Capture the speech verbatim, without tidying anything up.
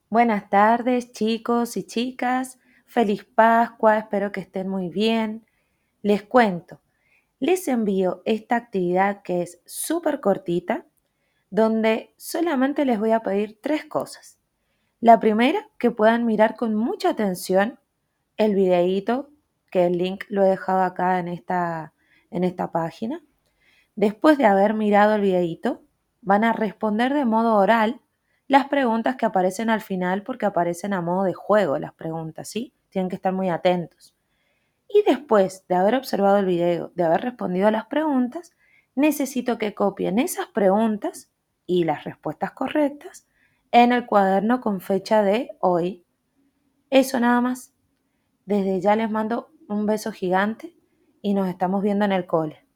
Buenas tardes, chicos y chicas. Feliz Pascua, espero que estén muy bien. Les cuento, les envío esta actividad que es súper cortita, donde solamente les voy a pedir tres cosas. La primera, que puedan mirar con mucha atención el videíto, que el link lo he dejado acá en esta, en esta página. Después de haber mirado el videíto, van a responder de modo oral las preguntas que aparecen al final porque aparecen a modo de juego las preguntas, ¿sí? Tienen que estar muy atentos. Y después de haber observado el video, de haber respondido a las preguntas, necesito que copien esas preguntas y las respuestas correctas en el cuaderno con fecha de hoy. Eso nada más. Desde ya les mando un beso gigante y nos estamos viendo en el cole.